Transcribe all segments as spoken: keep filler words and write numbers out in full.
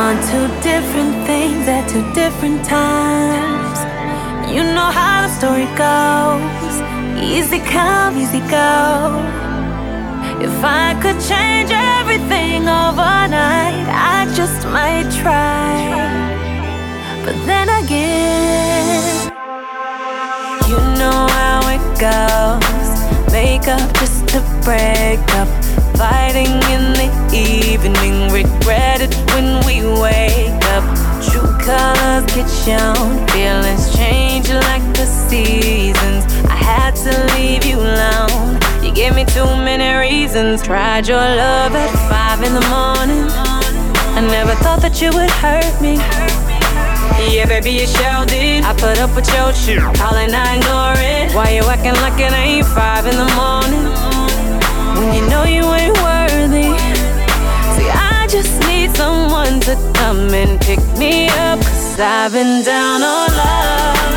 want two different things at two different times. You know how the story goes. Easy come, easy go. If I could change everything overnight, I just might try. But then again, you know how it goes. Make up just to break up. Fighting in the evening, regret it when we wake up. True colors get shown, feelings change like the seasons. I had to leave you alone. You gave me too many reasons. Tried your love at five in the morning. I never thought that you would hurt me. Yeah, baby, you sure did. I put up with your shit, calling, I ignore it. Why you acting like it ain't five in the morning? When you know you ain't worthy. See, I just need someone to come and pick me up, 'cause I've been down on love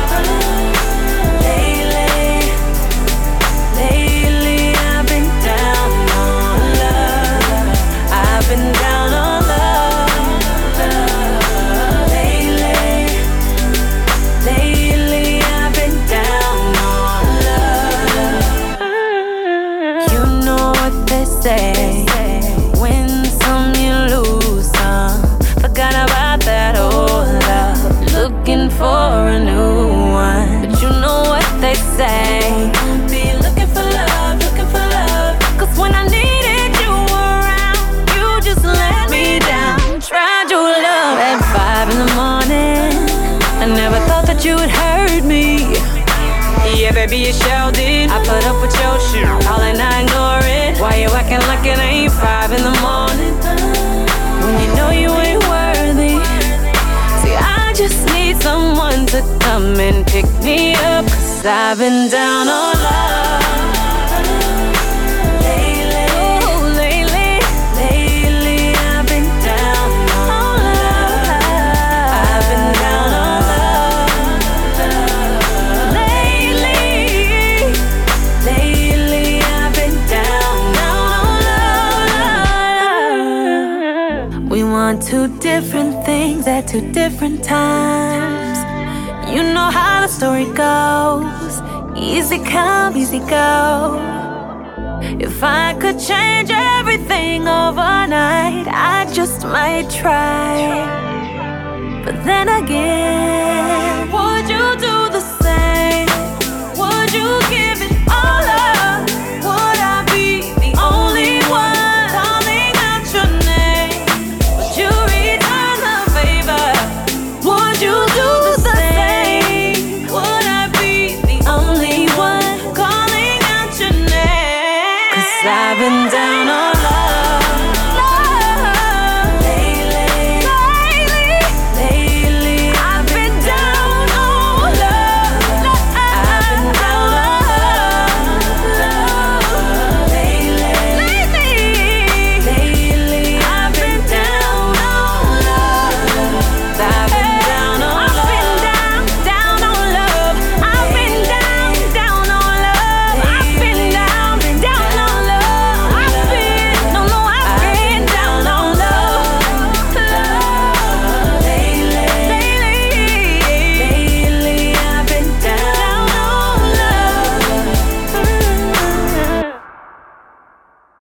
lately. Lately, I've been down on love. I've been down on love, love lately. Lately, I've been down on love. You know what they say, win some, you lose some. Forgot about that old love, looking for a new one. But you know what they say, be looking for love, looking for love. 'Cause when I needed you around, you just let me down. Tried your love at five in the morning. I never thought that you would hurt me. Yeah, baby, you sure did. I put up with your shit, calling, I ignore it. Why you acting like it ain't five in the morning? When you know you ain't worthy. See, I just need someone to come and pick me up, 'cause I've been down on love lately. Oh, lately, lately, I've been down on love. I've been down on love, love. Lately, lately, I've been down, down on love. We want two different things at two different times. You know how the story goes. Easy come, easy go. If I could change everything overnight, I just might try. But then again,